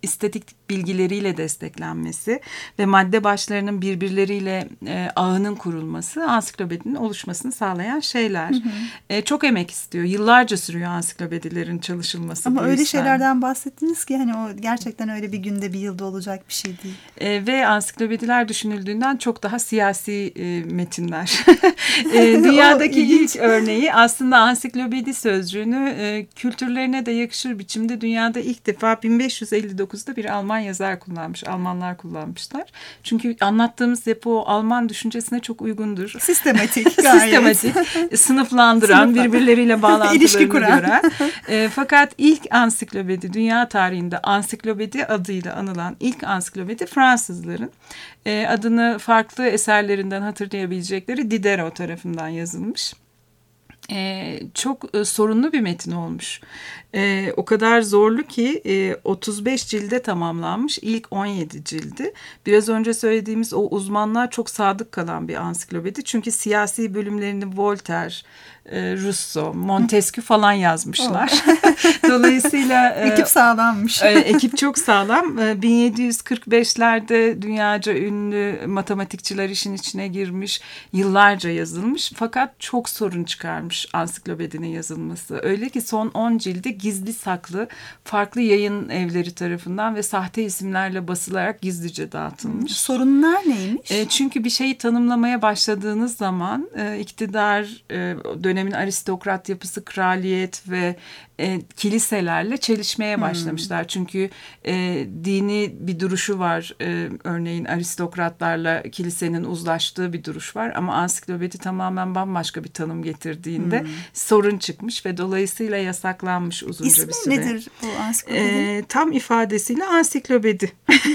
istatistik bilgileriyle desteklenmesi ve madde başlarının birbirleriyle ağının kurulması ansiklopedinin oluşmasını sağlayan şeyler. Çok emek istiyor. Yıllarca sürüyor ansiklopedilerin çalışılması. Ama öyle şeylerden bahsettiniz ki hani o gerçekten öyle bir günde bir yılda olacak bir şey değil. Ve ansiklopediler düşünüldüğünden çok daha siyasi metinler. Dünyadaki ilk örneği aslında ansiklopedi sözcüğünü kültürlerine de yakışır biçimde dünyada ilk defa 1559'da bir Alman yazar kullanmış. Almanlar kullanmışlar. Çünkü anlattığımız yapı o Alman düşüncesine çok uygundur. Sistematik gayet. Sistematik, sınıflandıran, birbirleriyle bağlantılarını gören. Fakat ilk ansiklopedi, dünya tarihinde ansiklopedi adıyla anılan ilk ansiklopedi Fransızların. Adını farklı eserlerinden hatırlayabilecekleri Diderot tarafından yazılmış. Çok sorunlu bir metin olmuş. O kadar zorlu ki 35 cilde tamamlanmış. İlk 17 cildi. Biraz önce söylediğimiz o uzmanlar çok sadık kalan bir ansiklopedi. Çünkü siyasi bölümlerini Voltaire, Rousseau, Montesquieu falan yazmışlar. Dolayısıyla ekip sağlammış. Ekip çok sağlam. 1745'lerde dünyaca ünlü matematikçiler işin içine girmiş. Yıllarca yazılmış. Fakat çok sorun çıkarmış ansiklopedinin yazılması. Öyle ki son 10 cildi gizli saklı farklı yayın evleri tarafından ve sahte isimlerle basılarak gizlice dağıtılmış. Sorunlar neymiş? Çünkü bir şeyi tanımlamaya başladığınız zaman iktidar, dönemin aristokrat yapısı, kraliyet ve kiliselerle çelişmeye başlamışlar. Çünkü dini bir duruşu var. Örneğin aristokratlarla kilisenin uzlaştığı bir duruş var. Ama ansiklopedi tamamen bambaşka bir tanım getirdiğinde sorun çıkmış ve dolayısıyla yasaklanmış uzunca bir süre. İsmi nedir bu ansiklopedi? Tam ifadesiyle ansiklopedi.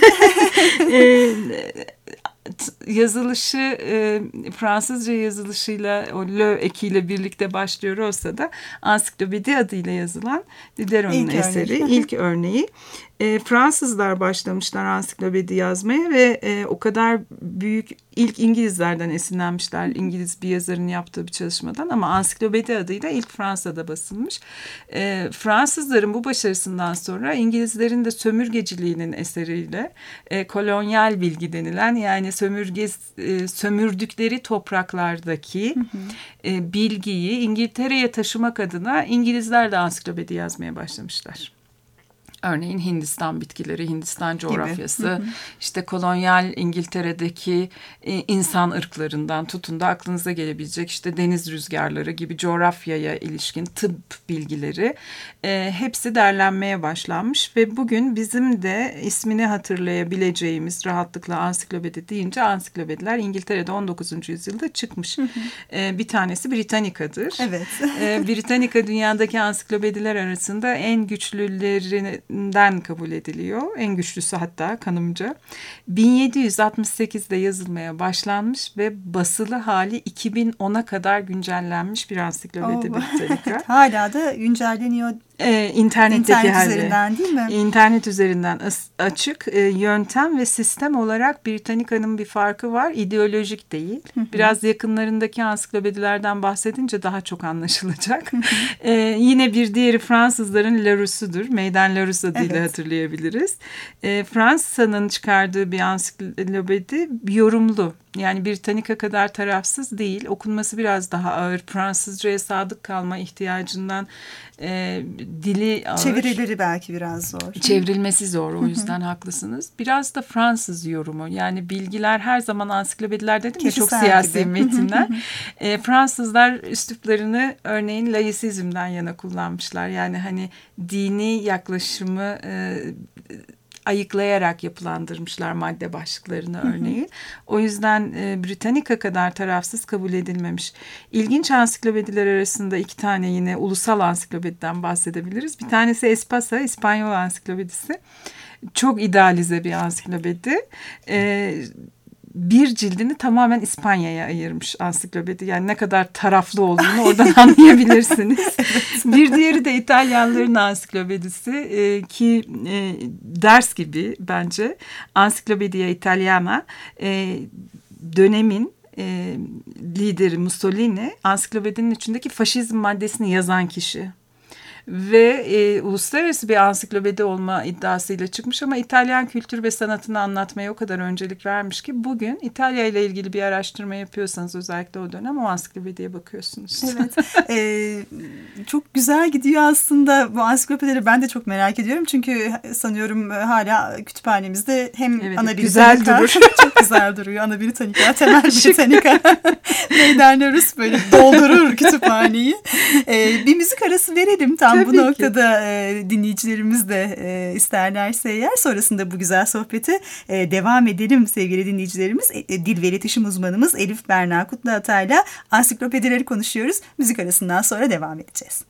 Yazılışı Fransızca yazılışıyla o L ekiyle birlikte başlıyor olsa da ansiklopedi adıyla yazılan Diderot'un eseri, ilk örneği. Fransızlar başlamışlar ansiklopedi yazmaya ve o kadar büyük, ilk İngilizlerden esinlenmişler. İngiliz bir yazarın yaptığı bir çalışmadan ama ansiklopedi adıyla ilk Fransa'da basılmış. Fransızların bu başarısından sonra İngilizlerin de sömürgeciliğinin eseriyle kolonyal bilgi denilen, yani sömürdükleri topraklardaki bilgiyi İngiltere'ye taşımak adına İngilizler de ansiklopedi yazmaya başlamışlar. Örneğin Hindistan bitkileri, Hindistan coğrafyası, işte kolonyal İngiltere'deki insan ırklarından tutun da aklınıza gelebilecek işte deniz rüzgarları gibi coğrafyaya ilişkin tıp bilgileri hepsi derlenmeye başlanmış ve bugün bizim de ismini hatırlayabileceğimiz rahatlıkla ansiklopedi deyince ansiklopediler İngiltere'de 19. yüzyılda çıkmış. Bir tanesi Britannica'dır. Evet. Britannica dünyadaki ansiklopediler arasında en güçlülerinden kabul ediliyor. En güçlüsü hatta kanımca. 1768'de yazılmaya başlanmış ve basılı hali 2010'a kadar güncellenmiş bir ansiklopedi Britannica. Hala da güncelleniyor. İnternet üzerinden değil mi? İnternet üzerinden açık. Yöntem ve sistem olarak Britannica'nın bir farkı var. İdeolojik değil. Biraz yakınlarındaki ansiklopedilerden bahsedince daha çok anlaşılacak. Yine bir diğeri Fransızların Larousse'udur. Meydan Larousse adıyla hatırlayabiliriz. Fransa'nın çıkardığı bir ansiklopedi yorumlu. Yani Britannica kadar tarafsız değil. Okunması biraz daha ağır. Fransızcaya sadık kalma ihtiyacından dili ağır. Çevirileri belki biraz zor. Çevrilmesi zor. O yüzden haklısınız. Biraz da Fransız yorumu. Yani bilgiler her zaman ansiklopediler dedim ya, çok siyasi metinler. Fransızlar üsluplarını örneğin laisizmden yana kullanmışlar. Yani hani dini yaklaşımı ayıklayarak yapılandırmışlar madde başlıklarını örneğin. O yüzden Britannica kadar tarafsız kabul edilmemiş. İlginç ansiklopediler arasında iki tane yine ulusal ansiklopediden bahsedebiliriz. Bir tanesi Espasa, İspanyol ansiklopedisi. Çok idealize bir ansiklopedi. Bir cildini tamamen İspanya'ya ayırmış ansiklopedi. Yani ne kadar taraflı olduğunu oradan anlayabilirsiniz. Bir diğeri de İtalyanların ansiklopedisi ki ders gibi bence. Encyclopedia Italiana, dönemin lideri Mussolini ansiklopedinin içindeki faşizm maddesini yazan kişi. Ve uluslararası bir ansiklopedi olma iddiasıyla çıkmış ama İtalyan kültür ve sanatını anlatmaya o kadar öncelik vermiş ki bugün İtalya ile ilgili bir araştırma yapıyorsanız özellikle o dönem o ansiklopediye bakıyorsunuz. Evet. Çok güzel gidiyor aslında bu ansiklopedileri, ben de çok merak ediyorum çünkü sanıyorum hala kütüphanemizde hem evet, Ana güzel Britannica durur. çok güzel duruyor. Ana Britannica, Temel Britannica ne derler, böyle doldurur kütüphaneyi. Bir müzik arası verelim tam Tabii bu ki. noktada, dinleyicilerimiz de isterlerse eğer sonrasında bu güzel sohbete devam edelim sevgili dinleyicilerimiz. Dil ve iletişim uzmanımız Elif Berna Kutluatay'la ansiklopedileri konuşuyoruz. Müzik arasından sonra devam edeceğiz.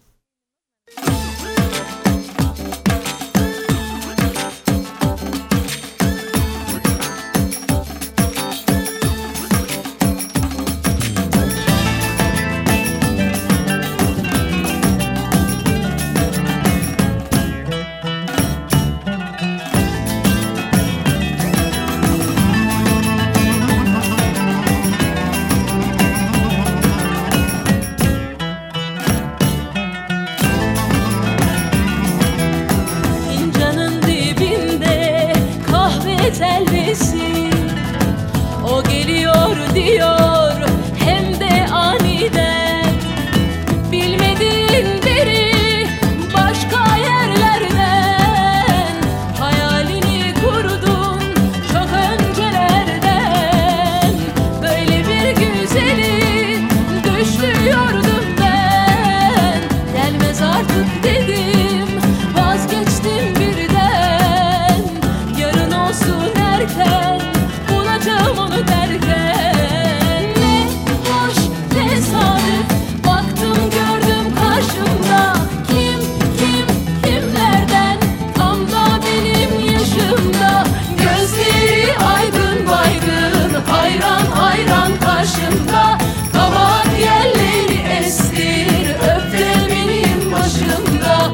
telvesi, o geliyor diyor hem de aniden, bilmediğin biri başka yerlerden, hayalini kurdun çok öncelerden, böyle bir güzeli düşlüyordum ben, gelmez artık dedim, vazgeçtim birden, yarın olsun erken, bulacağım onu derken, ne hoş tesadüf, baktım gördüm karşımda, kimlerden, tam da benim yaşımda, gözleri aydın baygın, hayran hayran karşımda, kabak yerleri estir, öpte benim başımda.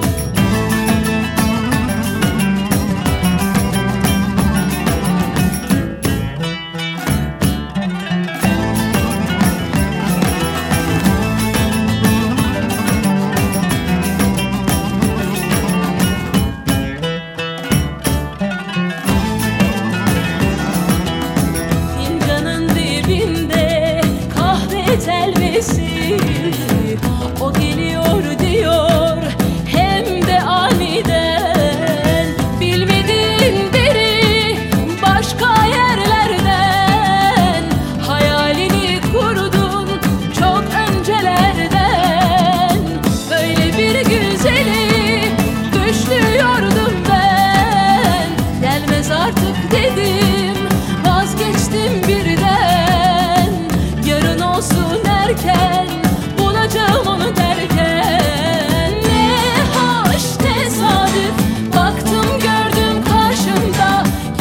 Fincanın dibinde kahve telvesi, o geliyor diyor hem de aniden, bilmediğin biri başka yerlerden, hayalini kurdun çok öncelerden, böyle bir güzeli düşlüyordum ben, gelmez artık dedim, vazgeçtim birden, yarın olsun erken, bulacağım onu derken, ne hoş tesadüf, baktım gördüm karşımda,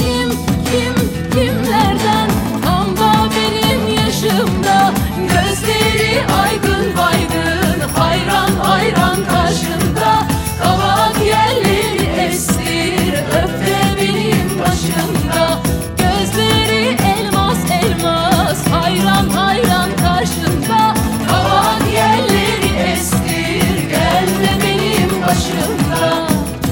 kimlerden, tam da benim yaşımda, gözleri aydın baygın, hayran hayran karşımda, kabak yerleri estir, öpte benim başımda, gözleri elmas elmas, hayran hayran karşımda, kabak yerleri estir, gelme benim başımda.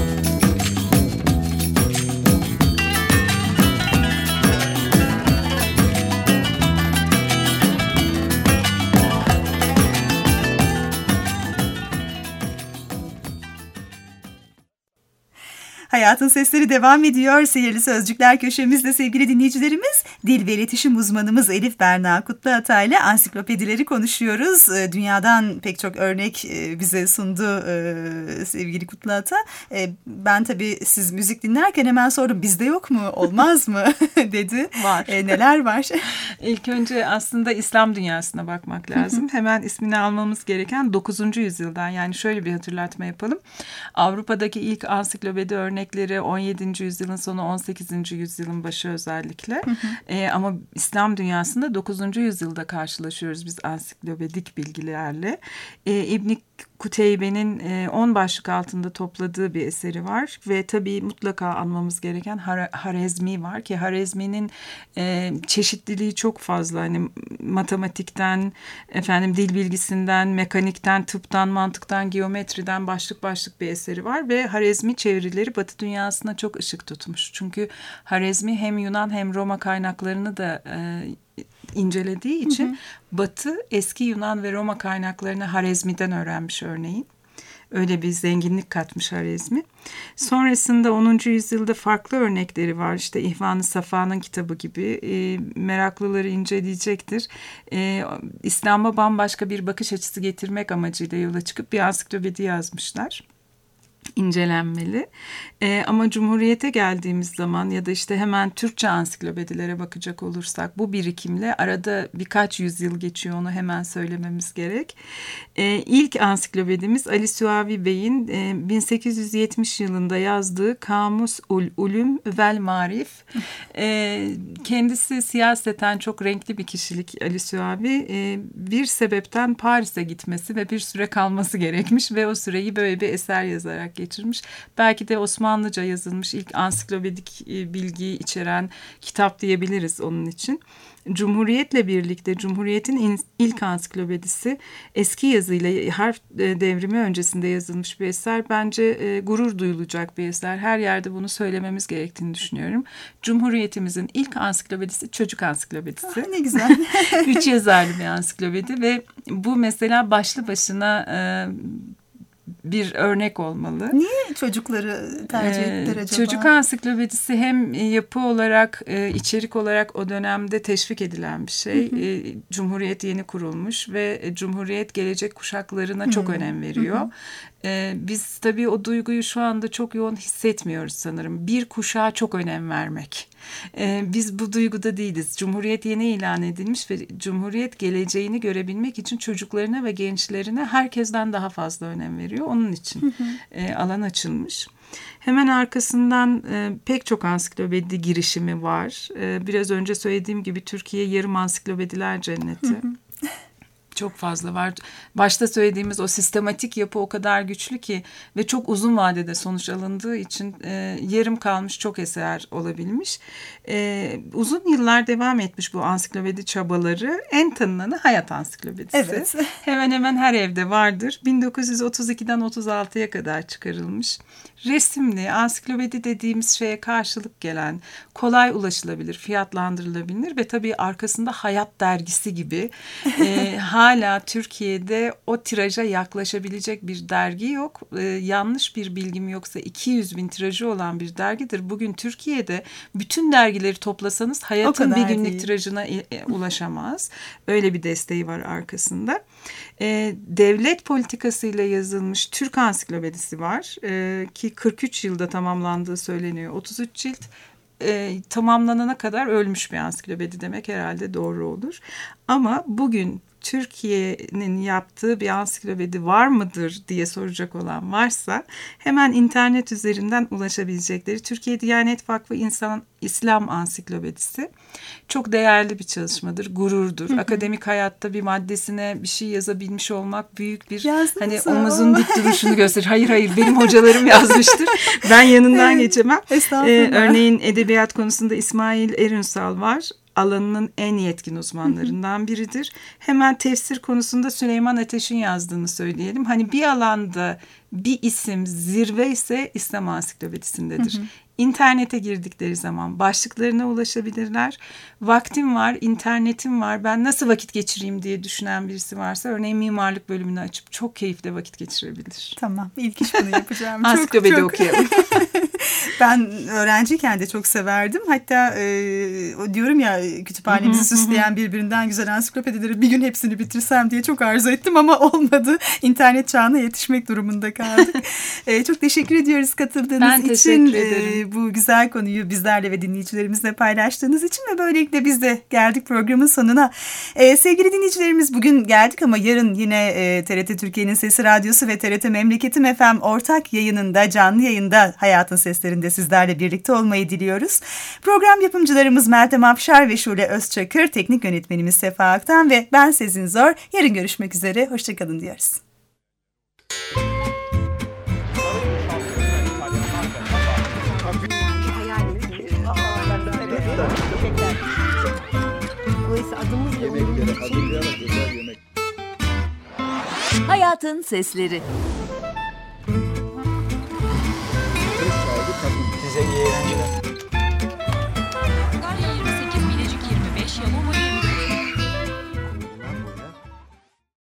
Hayatın Sesleri devam ediyor. Sihirli Sözcükler köşemizde sevgili dinleyicilerimiz, dil ve iletişim uzmanımız Elif Berna Kutluatay ile ansiklopedileri konuşuyoruz. Dünyadan pek çok örnek bize sundu sevgili Kutluatay. Ben tabii siz müzik dinlerken hemen sordum, bizde yok mu, olmaz mı dedi. Var. Neler var? İlk önce aslında İslam dünyasına bakmak lazım. Hemen ismini almamız gereken 9. yüzyıldan, yani şöyle bir hatırlatma yapalım. Avrupa'daki ilk ansiklopedi örnekleri örnekleri 17. yüzyılın sonu 18. yüzyılın başı özellikle. Ama İslam dünyasında 9. yüzyılda karşılaşıyoruz biz ansiklopedik bilgilerle. İbn Kuteybe'nin 10 başlık altında topladığı bir eseri var ve tabii mutlaka anmamız gereken Harezmi var ki Harezmi'nin çeşitliliği çok fazla. Hani matematikten, dil bilgisinden, mekanikten, tıptan, mantıktan, geometriden başlık başlık bir eseri var ve Harezmi çevirileri Batı dünyasına çok ışık tutmuş. Çünkü Harezmi hem Yunan hem Roma kaynaklarını da incelediği için Batı eski Yunan ve Roma kaynaklarını Harezmi'den öğrenmiş örneğin. Öyle bir zenginlik katmış Harezmi. Sonrasında 10. yüzyılda farklı örnekleri var. İşte İhvan-ı Safa'nın kitabı gibi meraklıları inceleyecektir. İslam'a bambaşka bir bakış açısı getirmek amacıyla yola çıkıp bir ansiklopedi yazmışlar. İncelenmeli. Ama Cumhuriyet'e geldiğimiz zaman ya da işte hemen Türkçe ansiklopedilere bakacak olursak bu birikimle arada birkaç yüzyıl geçiyor, onu hemen söylememiz gerek. İlk ansiklopedimiz Ali Suavi Bey'in 1870 yılında yazdığı Kamus-ul Ulum vel Marif. Kendisi siyaseten çok renkli bir kişilik Ali Suavi. Bir sebepten Paris'e gitmesi ve bir süre kalması gerekmiş ve o süreyi böyle bir eser yazarak geçirmiş. Belki de Osmanlıca yazılmış ilk ansiklopedik bilgiyi içeren kitap diyebiliriz onun için. Cumhuriyet'le birlikte Cumhuriyet'in ilk ansiklopedisi eski yazıyla harf devrimi öncesinde yazılmış bir eser. Bence gurur duyulacak bir eser. Her yerde bunu söylememiz gerektiğini düşünüyorum. Cumhuriyetimizin ilk ansiklopedisi çocuk ansiklopedisi. Ne güzel. 3 yazarlı bir ansiklopedi ve bu mesela başlı başına bir örnek olmalı. Niye çocukları tercih ettiler acaba? Çocuk ansiklopedisi hem yapı olarak, içerik olarak o dönemde teşvik edilen bir şey. Cumhuriyet yeni kurulmuş ve Cumhuriyet gelecek kuşaklarına çok önem veriyor. Biz tabii o duyguyu şu anda çok yoğun hissetmiyoruz sanırım. Bir kuşağa çok önem vermek. Biz bu duyguda değiliz. Cumhuriyet yeni ilan edilmiş ve Cumhuriyet geleceğini görebilmek için çocuklarına ve gençlerine herkesten daha fazla önem veriyor. Onun için alan açılmış. Hemen arkasından pek çok ansiklopedi girişimi var. Biraz önce söylediğim gibi Türkiye yarım ansiklopediler cenneti. Çok fazla var. Başta söylediğimiz o sistematik yapı o kadar güçlü ki ve çok uzun vadede sonuç alındığı için yarım kalmış çok eser olabilmiş. Uzun yıllar devam etmiş bu ansiklopedi çabaları. En tanınanı Hayat Ansiklopedisi. Evet. Hemen hemen her evde vardır. 1932'den 36'ya kadar çıkarılmış. Resimli, ansiklopedi dediğimiz şeye karşılık gelen, kolay ulaşılabilir, fiyatlandırılabilir ve tabii arkasında Hayat dergisi gibi hala Türkiye'de o tiraja yaklaşabilecek bir dergi yok. Yanlış bir bilgim yoksa 200 bin tirajı olan bir dergidir. Bugün Türkiye'de bütün dergileri toplasanız Hayat'ın bir günlük tirajına ulaşamaz. Öyle bir desteği var arkasında. Devlet politikasıyla yazılmış Türk Ansiklopedisi var ki 43 yılda tamamlandığı söyleniyor. 33 cilt tamamlanana kadar ölmüş bir ansiklopedi demek herhalde doğru olur. Ama bugün Türkiye'nin yaptığı bir ansiklopedi var mıdır diye soracak olan varsa hemen internet üzerinden ulaşabilecekleri Türkiye Diyanet Vakfı İslam Ansiklopedisi çok değerli bir çalışmadır, gururdur. Akademik hayatta bir maddesine bir şey yazabilmiş olmak büyük bir hani omuzun dik duruşunu gösterir. Hayır benim hocalarım yazmıştır. Ben yanından geçemem. Örneğin edebiyat konusunda İsmail Erünsal var. Alanının en yetkin uzmanlarından biridir. Hemen tefsir konusunda Süleyman Ateş'in yazdığını söyleyelim. Hani bir alanda bir isim zirve ise İslam Ansiklopedisi'ndedir. İnternete girdikleri zaman başlıklarına ulaşabilirler. Vaktim var, internetim var, ben nasıl vakit geçireyim diye düşünen birisi varsa örneğin mimarlık bölümünü açıp çok keyifle vakit geçirebilir. Tamam, ilk iş bunu yapacağım. Ansiklopedi okuyalım. Ben öğrenciyken de çok severdim. Hatta diyorum ya kütüphanemizi süsleyen birbirinden güzel ansiklopedileri bir gün hepsini bitirsem diye çok arzu ettim ama olmadı. İnternet çağına yetişmek durumunda kaldık. Çok teşekkür ediyoruz katıldığınız için. Ben teşekkür ederim. Bu güzel konuyu bizlerle ve dinleyicilerimizle paylaştığınız için ve böylelikle biz de geldik programın sonuna. Sevgili dinleyicilerimiz bugün geldik ama yarın yine TRT Türkiye'nin Sesi Radyosu ve TRT Memleketim FM ortak yayınında canlı yayında Hayatın Sesi Seslerinde sizlerle birlikte olmayı diliyoruz. Program yapımcılarımız Meltem Afşar ve Şule Özçakır, teknik yönetmenimiz Sefa Aktan ve ben Sezin Zor. Yarın görüşmek üzere, hoşçakalın diyoruz. Hayatın Sesleri. Size iyi eğlenceler.